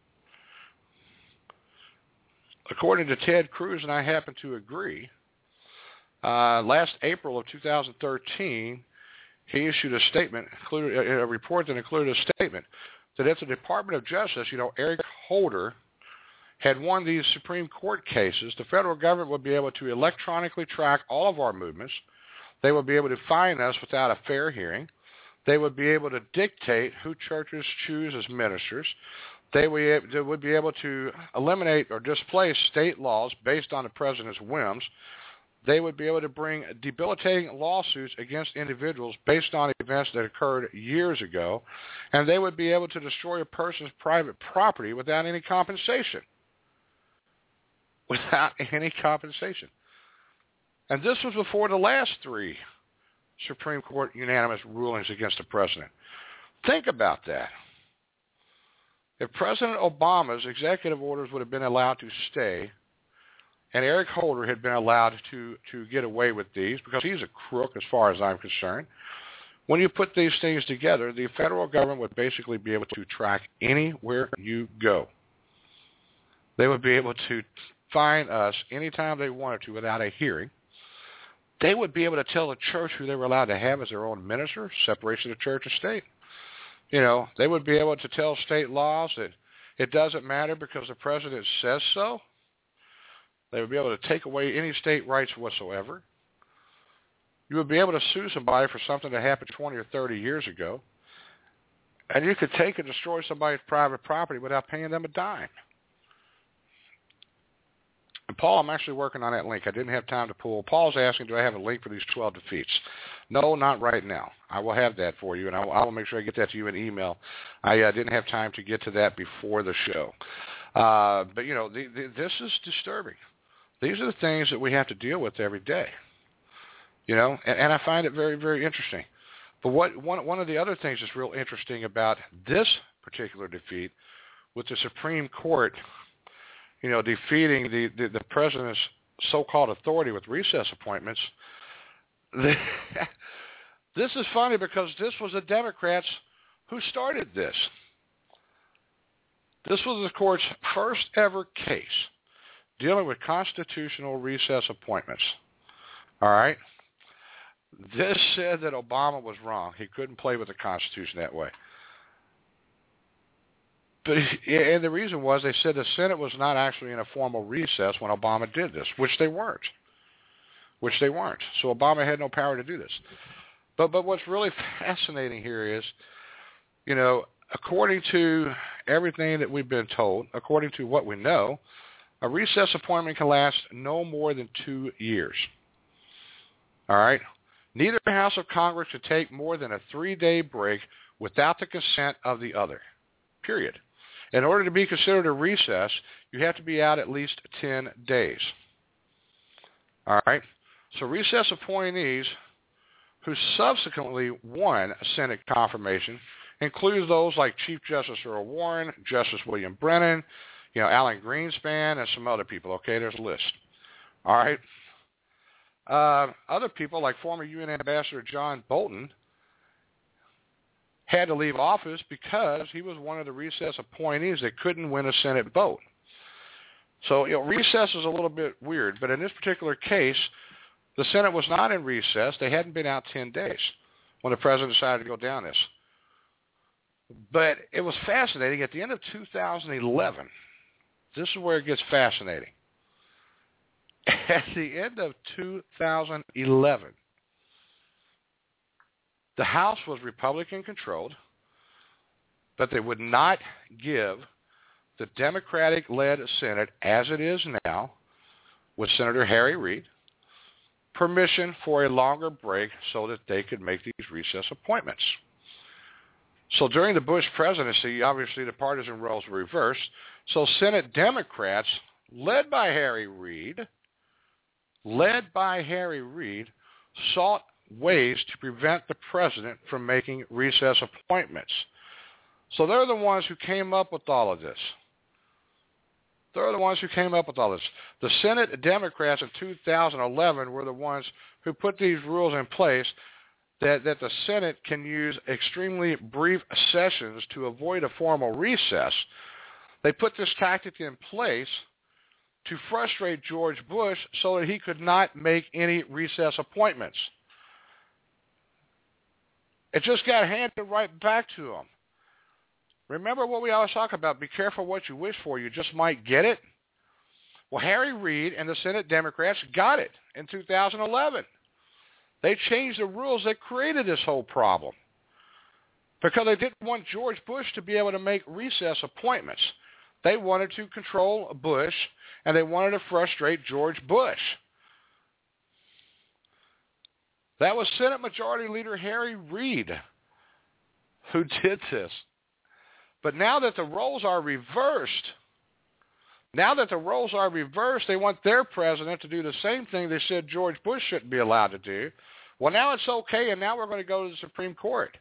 According to Ted Cruz, and I happen to agree, uh, last April of two thousand thirteen, he issued a statement, included a report that included a statement that if the Department of Justice, you know, Eric Holder, had won these Supreme Court cases, the federal government would be able to electronically track all of our movements. They would be able to fine us without a fair hearing. They would be able to dictate who churches choose as ministers. They would be able to eliminate or displace state laws based on the president's whims. They would be able to bring debilitating lawsuits against individuals based on events that occurred years ago. And they would be able to destroy a person's private property without any compensation. Without any compensation. And this was before the last three Supreme Court unanimous rulings against the president. Think about that. If President Obama's executive orders would have been allowed to stay, and Eric Holder had been allowed to, to get away with these, because he's a crook as far as I'm concerned, when you put these things together, the federal government would basically be able to track anywhere you go. They would be able to fine us anytime they wanted to without a hearing. They would be able to tell the church who they were allowed to have as their own minister, separation of church and state. You know, they would be able to tell state laws that it doesn't matter because the president says so. They would be able to take away any state rights whatsoever. You would be able to sue somebody for something that happened twenty or thirty years ago. And you could take and destroy somebody's private property without paying them a dime. And Paul, I'm actually working on that link. I didn't have time to pull. Paul's asking, do I have a link for these twelve defeats? No, not right now. I will have that for you, and I will, I will make sure I get that to you in email. I uh, didn't have time to get to that before the show. Uh, but, you know, the, the, this is disturbing. These are the things that we have to deal with every day, you know, and, and I find it very, very interesting. But what one, one of the other things that's real interesting about this particular defeat with the Supreme Court, you know, defeating the, the, the president's so-called authority with recess appointments, the, this is funny because this was the Democrats who started this. This was the court's first ever case dealing with constitutional recess appointments. All right? This said that Obama was wrong. He couldn't play with the Constitution that way. But and the reason was they said the Senate was not actually in a formal recess when Obama did this, which they weren't. Which they weren't. So Obama had no power to do this. But but what's really fascinating here is, you know, according to everything that we've been told, according to what we know, a recess appointment can last no more than two years. All right? Neither House of Congress should take more than a three-day break without the consent of the other, period. In order to be considered a recess, you have to be out at least ten days. All right? So recess appointees who subsequently won Senate confirmation includes those like Chief Justice Earl Warren, Justice William Brennan, you know, Alan Greenspan, and some other people. Okay, there's a list. All right. Uh, other people like former U N Ambassador John Bolton had to leave office because he was one of the recess appointees that couldn't win a Senate vote. So, you know, recess is a little bit weird, but in this particular case, the Senate was not in recess. They hadn't been out ten days when the president decided to go down this. But it was fascinating. At the end of two thousand eleven, this is where it gets fascinating. At the end of two thousand eleven, the House was Republican-controlled, but they would not give the Democratic-led Senate, as it is now, with Senator Harry Reid, permission for a longer break so that they could make these recess appointments. So during the Bush presidency, obviously the partisan roles were reversed. So Senate Democrats, led by Harry Reid, led by Harry Reid, sought ways to prevent the president from making recess appointments. So they're the ones who came up with all of this. They're the ones who came up with all this. The Senate Democrats in two thousand eleven were the ones who put these rules in place that, that the Senate can use extremely brief sessions to avoid a formal recess. They put this tactic in place to frustrate George Bush so that he could not make any recess appointments. It just got handed right back to him. Remember what we always talk about, be careful what you wish for, you just might get it? Well, Harry Reid and the Senate Democrats got it in two thousand eleven. They changed the rules that created this whole problem because they didn't want George Bush to be able to make recess appointments. They wanted to control Bush, and they wanted to frustrate George Bush. That was Senate Majority Leader Harry Reid who did this. But now that the roles are reversed, now that the roles are reversed, they want their president to do the same thing they said George Bush shouldn't be allowed to do. Well, now it's okay, and now we're going to go to the Supreme Court.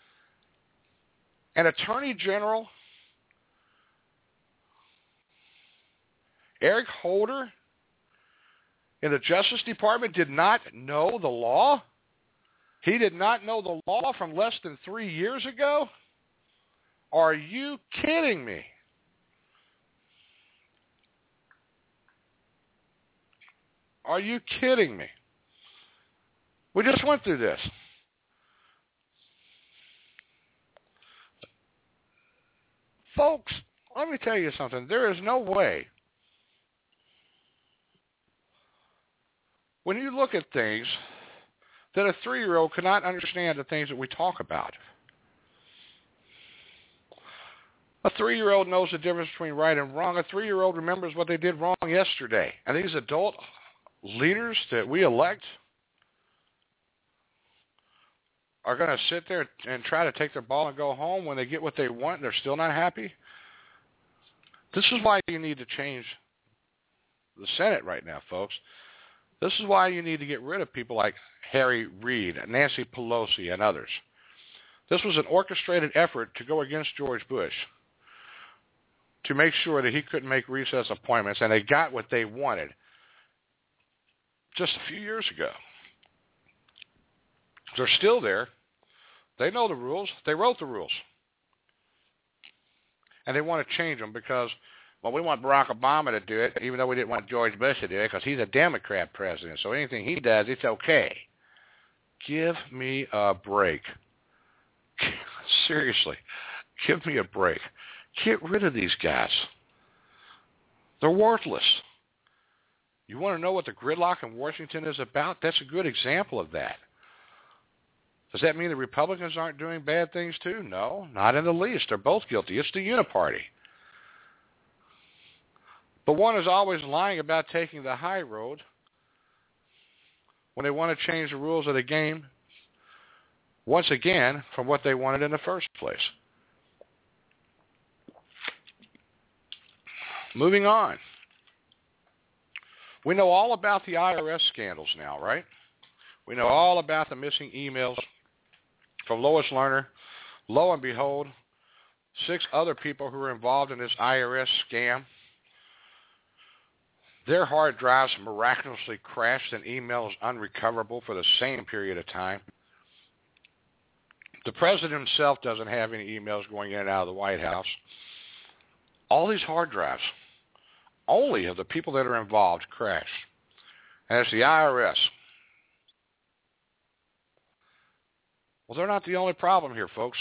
An Attorney General, Eric Holder, in the Justice Department did not know the law? He did not know the law from less than three years ago? Are you kidding me? Are you kidding me? We just went through this. Folks, let me tell you something. There is no way. When you look at things, that a three-year-old cannot understand the things that we talk about. A three-year-old knows the difference between right and wrong. A three-year-old remembers what they did wrong yesterday. And these adult leaders that we elect are going to sit there and try to take their ball and go home when they get what they want and they're still not happy? This is why you need to change the Senate right now, folks. This is why you need to get rid of people like Harry Reid, Nancy Pelosi, and others. This was an orchestrated effort to go against George Bush to make sure that he couldn't make recess appointments, and they got what they wanted just a few years ago. They're still there. They know the rules. They wrote the rules. And they want to change them because, well, we want Barack Obama to do it, even though we didn't want George Bush to do it because he's a Democrat president. So anything he does, it's okay. Give me a break. Seriously, give me a break. Get rid of these guys. They're worthless. You want to know what the gridlock in Washington is about? That's a good example of that. Does that mean the Republicans aren't doing bad things too? No, not in the least. They're both guilty. It's the uniparty. But one is always lying about taking the high road when they want to change the rules of the game, once again, from what they wanted in the first place. Moving on. We know all about the I R S scandals now, right? We know all about the missing emails from Lois Lerner. Lo and behold, six other people who were involved in this I R S scam, their hard drives miraculously crashed and emails unrecoverable for the same period of time. The president himself doesn't have any emails going in and out of the White House. All these hard drives, only of the people that are involved, crashed. And it's the I R S. Well, they're not the only problem here, folks.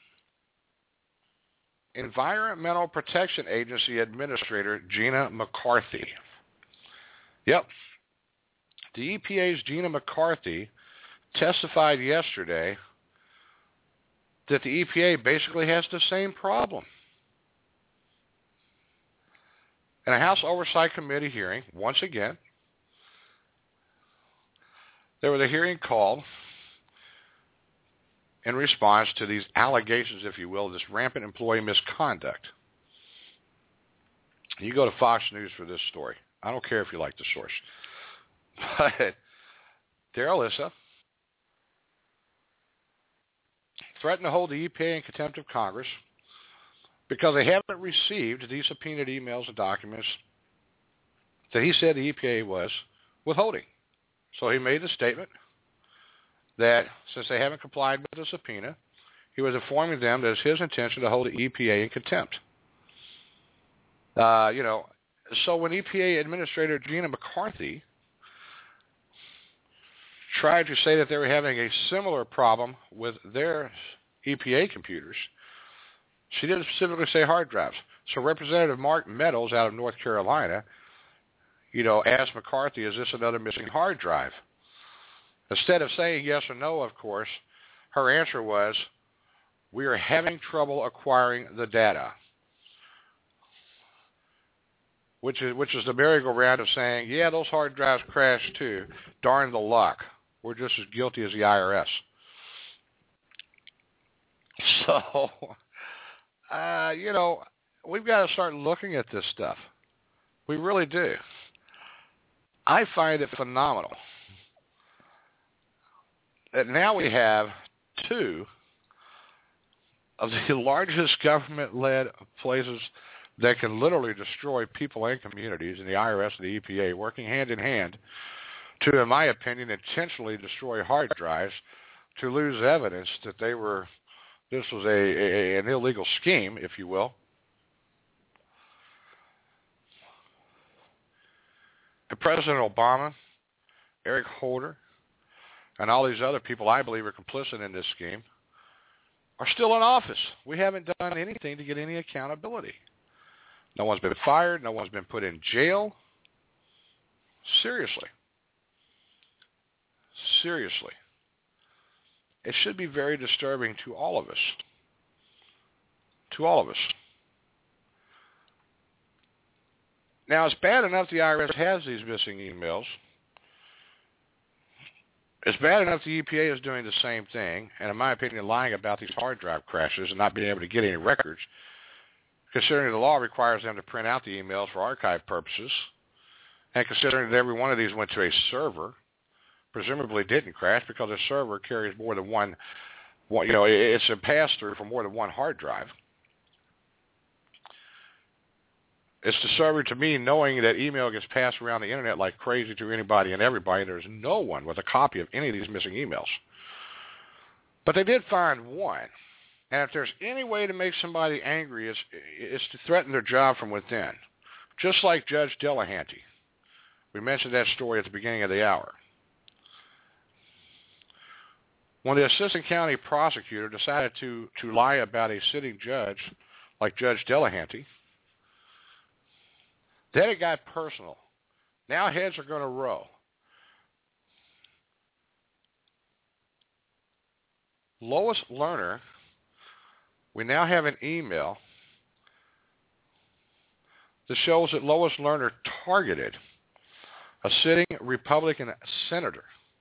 Environmental Protection Agency Administrator Gina McCarthy. Yep. The E P A's Gina McCarthy testified yesterday that the E P A basically has the same problem. In a House Oversight Committee hearing, once again, there was a hearing called in response to these allegations, if you will, this rampant employee misconduct. You go to Fox News for this story. I don't care if you like the source. But Darrell Issa threatened to hold the E P A in contempt of Congress because they haven't received these subpoenaed emails and documents that he said the E P A was withholding. So he made the statement that since they haven't complied with the subpoena, he was informing them that it's his intention to hold the E P A in contempt. Uh, you know, so when E P A Administrator Gina McCarthy tried to say that they were having a similar problem with their E P A computers, she didn't specifically say hard drives. So Representative Mark Meadows out of North Carolina, you know, asked McCarthy, is this another missing hard drive? Instead of saying yes or no, of course, her answer was, we are having trouble acquiring the data. Which is, which is the merry-go-round of saying, yeah, those hard drives crashed too. Darn the luck. We're just as guilty as the I R S. So, uh, you know, we've got to start looking at this stuff. We really do. I find it phenomenal that now we have two of the largest government-led places that can literally destroy people and communities in the I R S and the E P A working hand in hand to, in my opinion, intentionally destroy hard drives to lose evidence that they were, this was a, a an illegal scheme, if you will. And President Obama, Eric Holder, and all these other people I believe are complicit in this scheme are still in office. We haven't done anything to get any accountability. No one's been fired. No one's been put in jail. Seriously. Seriously. It should be very disturbing to all of us. To all of us. Now, it's bad enough the I R S has these missing emails. It's bad enough the E P A is doing the same thing, and in my opinion, lying about these hard drive crashes and not being able to get any records, considering the law requires them to print out the emails for archive purposes, and considering that every one of these went to a server, presumably didn't crash because a server carries more than one, one you know, it's a pass-through for more than one hard drive. It's disturbing to me knowing that email gets passed around the internet like crazy to anybody and everybody. There's no one with a copy of any of these missing emails. But they did find one. And if there's any way to make somebody angry, it's, it's to threaten their job from within. Just like Judge Delahanty. We mentioned that story at the beginning of the hour. When the assistant county prosecutor decided to, to lie about a sitting judge like Judge Delahanty, then it got personal. Now heads are going to roll. Lois Lerner, we now have an email that shows that Lois Lerner targeted a sitting Republican senator.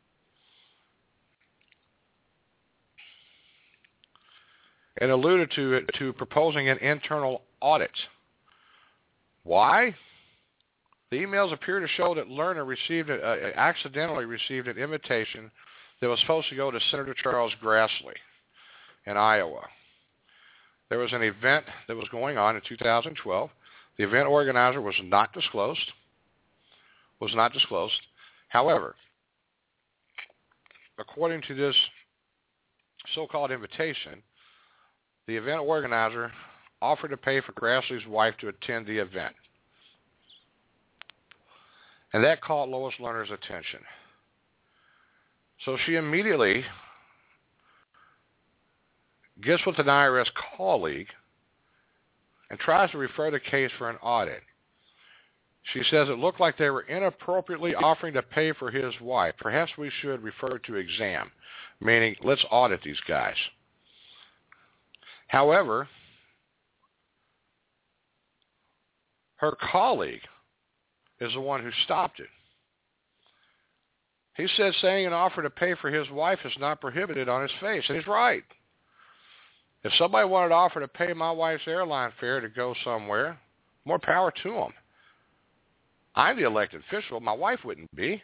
And alluded to it to proposing an internal audit. Why? The emails appear to show that Lerner received a, uh, accidentally received an invitation that was supposed to go to Senator Charles Grassley in Iowa. There was an event that was going on in two thousand twelve. The event organizer was not disclosed. Was not disclosed. However, according to this so-called invitation, the event organizer offered to pay for Grassley's wife to attend the event. And that caught Lois Lerner's attention. So she immediately gets with an I R S colleague and tries to refer the case for an audit. She says it looked like they were inappropriately offering to pay for his wife. Perhaps we should refer to exam, meaning let's audit these guys. However, her colleague is the one who stopped it. He said saying an offer to pay for his wife is not prohibited on his face, and he's right. If somebody wanted to offer to pay my wife's airline fare to go somewhere, more power to them. I'm the elected official. My wife wouldn't be.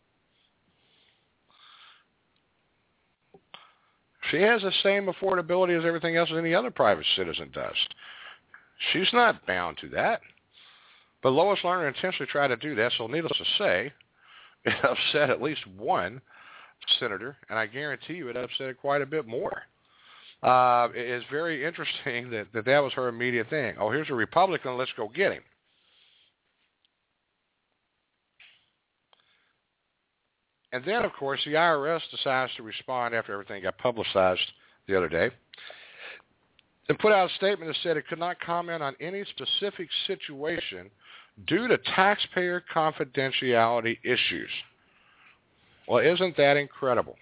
She has the same affordability as everything else as any other private citizen does. She's not bound to that. But Lois Lerner intentionally tried to do that, so needless to say, it upset at least one senator, and I guarantee you it upset quite a bit more. Uh, it is very interesting that, that that was her immediate thing. Oh, here's a Republican, let's go get him. And then, of course, the I R S decides to respond after everything got publicized the other day and put out a statement that said it could not comment on any specific situation due to taxpayer confidentiality issues. Well, isn't that incredible?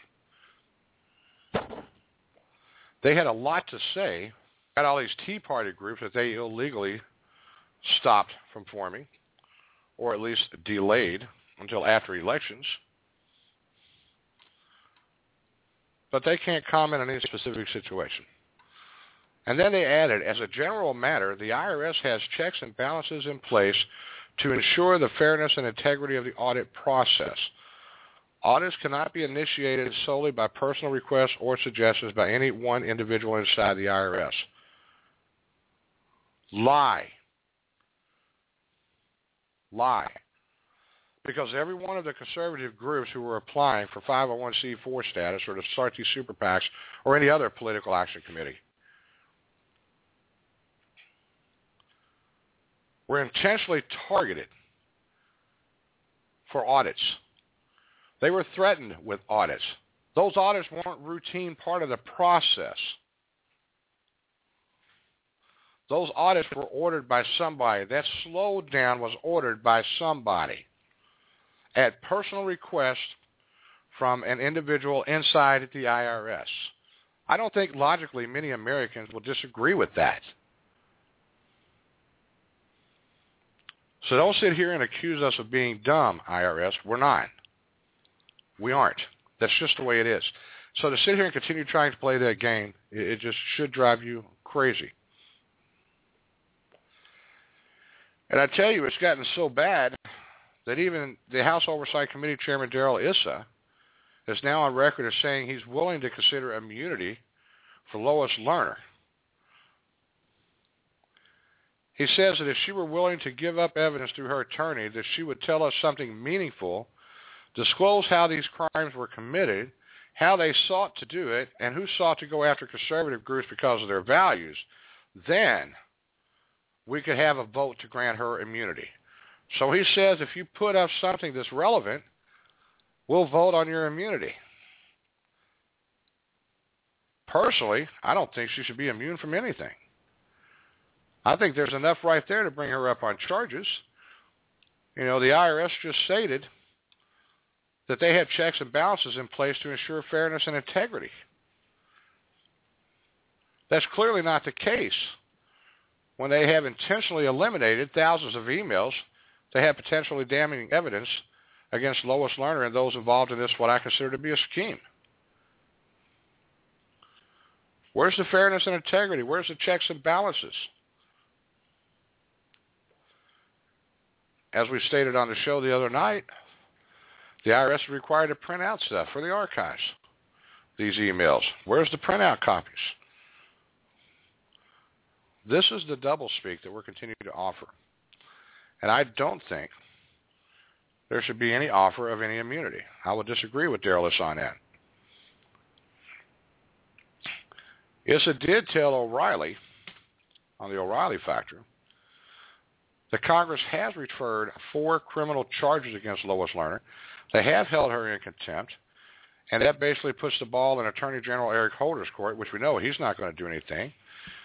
They had a lot to say. Got all these Tea Party groups that they illegally stopped from forming, or at least delayed until after elections. But they can't comment on any specific situation. And then they added, as a general matter, the I R S has checks and balances in place to ensure the fairness and integrity of the audit process. Audits cannot be initiated solely by personal requests or suggestions by any one individual inside the I R S. Lie. Lie. Because every one of the conservative groups who were applying for five oh one c four status or to start these super PACs or any other political action committee were intentionally targeted for audits. They were threatened with audits. Those audits weren't routine part of the process. Those audits were ordered by somebody. That slowdown was ordered by somebody at personal request from an individual inside the I R S. I don't think logically many Americans will disagree with that. So don't sit here and accuse us of being dumb, I R S. We're not. We aren't. That's just the way it is. So to sit here and continue trying to play that game, it just should drive you crazy. And I tell you, it's gotten so bad that even the House Oversight Committee Chairman Darrell Issa is now on record as saying he's willing to consider immunity for Lois Lerner. He says that if she were willing to give up evidence through her attorney, that she would tell us something meaningful, disclose how these crimes were committed, how they sought to do it, and who sought to go after conservative groups because of their values, then we could have a vote to grant her immunity. So he says if you put up something that's relevant, we'll vote on your immunity. Personally, I don't think she should be immune from anything. I think there's enough right there to bring her up on charges. You know, the I R S just stated that they have checks and balances in place to ensure fairness and integrity. That's clearly not the case when they have intentionally eliminated thousands of emails that have potentially damning evidence against Lois Lerner and those involved in this, what I consider to be a scheme. Where's the fairness and integrity? Where's the checks and balances? As we stated on the show the other night, the I R S is required to print out stuff for the archives, these emails. Where's the printout copies? This is the doublespeak that we're continuing to offer. And I don't think there should be any offer of any immunity. I would disagree with Darrell Issa on that. Issa did tell O'Reilly, on the O'Reilly factor, that Congress has referred four criminal charges against Lois Lerner. They have held her in contempt, and that basically puts the ball in Attorney General Eric Holder's court, which we know he's not going to do anything.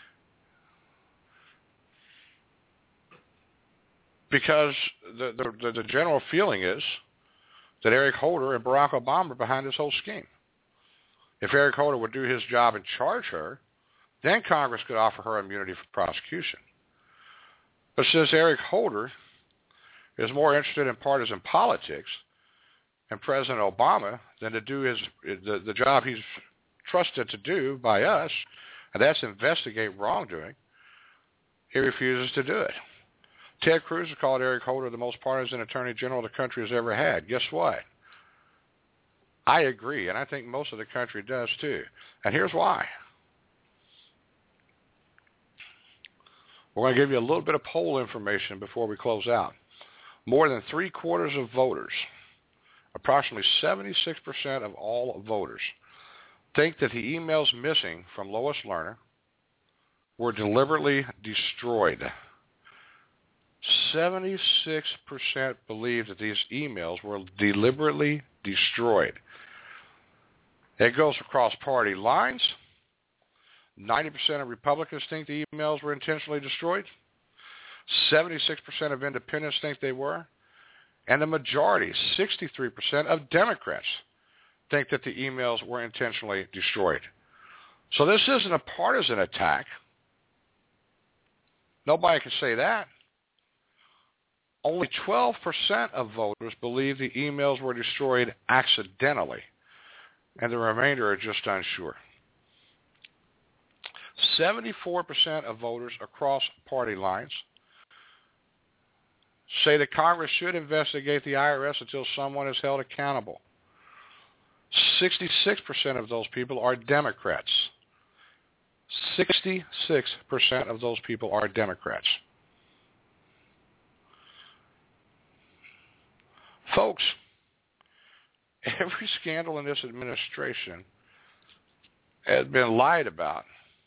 Because the, the, the general feeling is that Eric Holder and Barack Obama are behind this whole scheme. If Eric Holder would do his job and charge her, then Congress could offer her immunity for prosecution. But since Eric Holder is more interested in partisan politics and President Obama than to do his the, the job he's trusted to do by us, and that's investigate wrongdoing, he refuses to do it. Ted Cruz has called Eric Holder the most partisan attorney general the country has ever had. Guess what? I agree, and I think most of the country does too. And here's why. We're going to give you a little bit of poll information before we close out. More than three quarters of voters, approximately seventy-six percent of all voters, think that the emails missing from Lois Lerner were deliberately destroyed. seventy-six percent believe that these emails were deliberately destroyed. It goes across party lines. ninety percent of Republicans think the emails were intentionally destroyed. seventy-six percent of independents think they were. And the majority, sixty-three percent of Democrats, think that the emails were intentionally destroyed. So this isn't a partisan attack. Nobody can say that. Only twelve percent of voters believe the emails were destroyed accidentally, and the remainder are just unsure. seventy-four percent of voters across party lines say that Congress should investigate the I R S until someone is held accountable. sixty-six percent of those people are Democrats. sixty-six percent of those people are Democrats. Folks, every scandal in this administration has been lied about.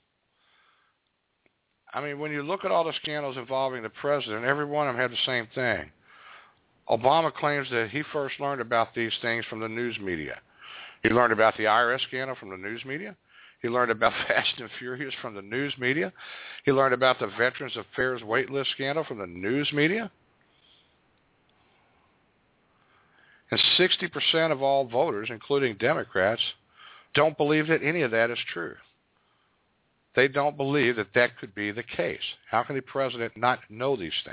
I mean, when you look at all the scandals involving the president, every one of them had the same thing. Obama claims that he first learned about these things from the news media. He learned about the I R S scandal from the news media. He learned about Fast and Furious from the news media. He learned about the Veterans Affairs waitlist scandal from the news media. And sixty percent of all voters, including Democrats, don't believe that any of that is true. They don't believe that that could be the case. How can the president not know these things?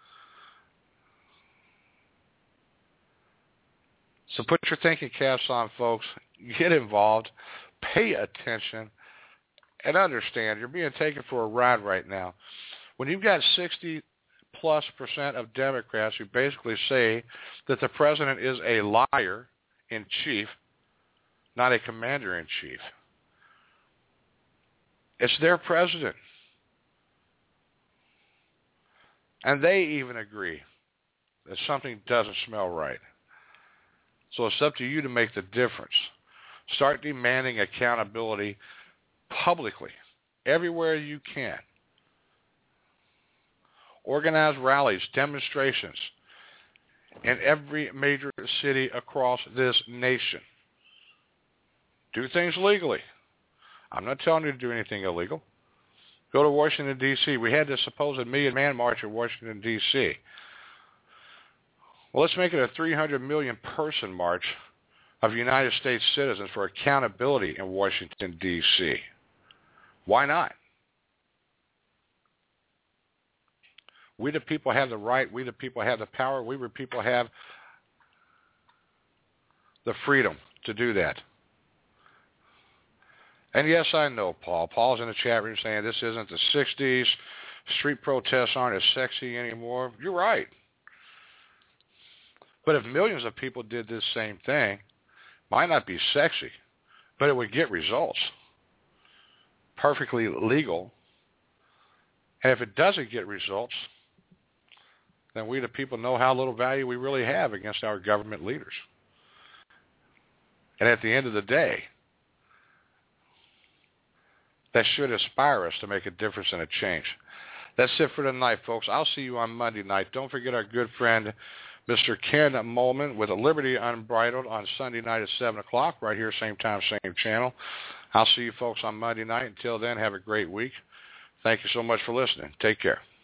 So put your thinking caps on, folks. Get involved. Pay attention. And understand you're being taken for a ride right now. When you've got sixty plus percent of Democrats who basically say that the president is a liar-in-chief, not a commander-in-chief. It's their president. And they even agree that something doesn't smell right. So it's up to you to make the difference. Start demanding accountability publicly, everywhere you can. Organize rallies, demonstrations in every major city across this nation. Do things legally. I'm not telling you to do anything illegal. Go to Washington, D C We had this supposed million-man march in Washington, D C Well, let's make it a three hundred million person march of United States citizens for accountability in Washington, D C Why not? We the people have the right. We the people have the power. We the people have the freedom to do that. And yes, I know Paul. Paul's in the chat room saying this isn't the sixties. Street protests aren't as sexy anymore. You're right. But if millions of people did this same thing, might not be sexy, but it would get results. Perfectly legal. And if it doesn't get results, then we the people know how little value we really have against our government leaders. And at the end of the day, that should inspire us to make a difference and a change. That's it for tonight, folks. I'll see you on Monday night. Don't forget our good friend, Mister Ken Molman, with a Liberty Unbridled on Sunday night at seven o'clock, right here, same time, same channel. I'll see you folks on Monday night. Until then, have a great week. Thank you so much for listening. Take care.